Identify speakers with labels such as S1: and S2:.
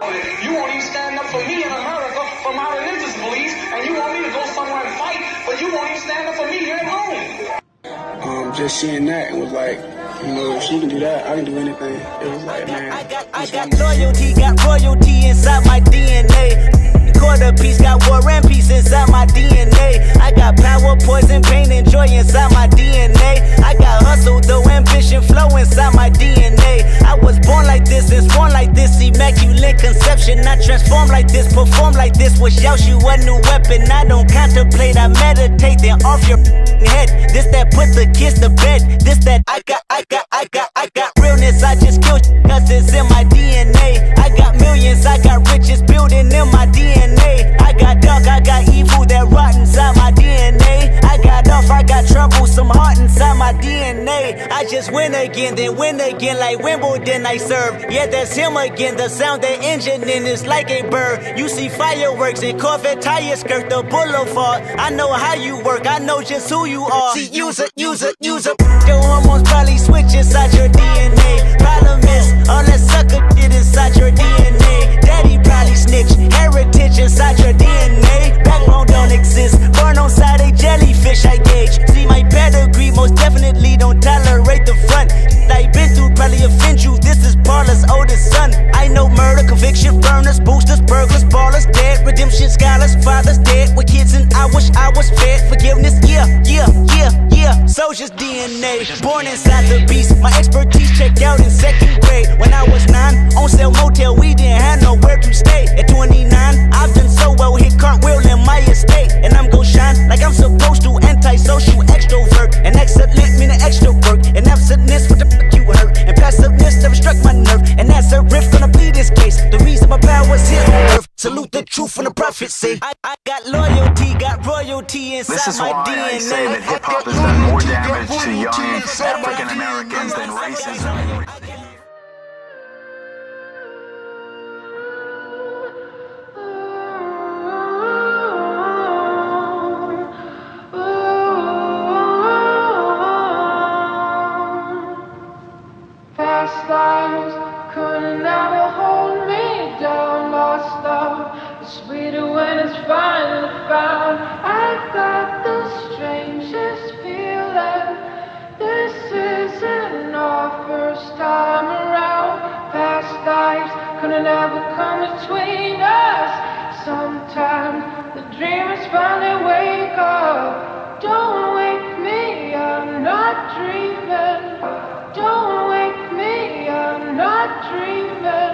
S1: You won't even stand up for me in America for my religious beliefs, and you want me to go somewhere and fight, but you won't even stand up for me here at home.
S2: Just seeing that, it was like, you know, if she can do that, I can do anything. It was like, man.
S3: I got loyalty, got royalty inside my DNA. Quarter piece, got war and peace inside my DNA. I got power, poison, pain, and joy inside my DNA. I got hustle, though, ambition, flow inside my DNA. I was born like this and sworn like this, immaculate conception. I transform like this, perform like this, wish out you a new weapon. I don't contemplate, I meditate, then off your head. This that put the kids to bed. This that I got realness, I just kill cause it's in my DNA. I got millions, I got riches building in my DNA. I got dark, I got evil that rot inside my DNA. I got off, I got trouble, some heart inside my DNA. I just win again, then win again like Wimbledon I serve. Yeah, that's him again, the sound that engine in is like a bird. You see fireworks and Corvette tires skirt the boulevard. I know how you work, I know just who you are. See, use it. Your hormones probably switch inside your DNA. Problem is, all that sucker shit inside your DNA. Daddy probably snitch, heritage inside your DNA. Backbone don't exist, born on side a jellyfish I gauge. See my pedigree, most definitely don't tolerate the front. I been through probably offend you, this is Paula's oldest son. I know murder, conviction, burners, boosters, burglars, ballers, dead, redemption, scholars, fathers dead with kids and I wish I was fed. Forgiveness, yeah. Soldier's DNA, born inside the beast. My expertise checked out in second grade. When I was 9, on sale motel, we didn't have nowhere to stay. At 29, I've done so well, hit cartwheel in my estate. And I'm gon' shine like I'm supposed to, antisocial extrovert. And excellent meaning extra work. And absentness, what the fuck you hurt. And passiveness never struck my nerve. And that's a riff gonna be this case. The reason my power's here on earth. Salute the truth and the prophecy. I got loyalty, got royalty inside
S4: this is
S3: my
S4: why
S3: DNA.
S4: I say that hip-hop has done more damage to young African Americans than racism.
S5: Past lives could never hold me down. Lost love is sweeter when it's finally found. I got the strangest feeling. This isn't our first time around. Past lives could never come between us. Sometimes the dreamers finally wake up. Don't wake me, I'm not dreaming. Don't wake me, I'm not dreaming.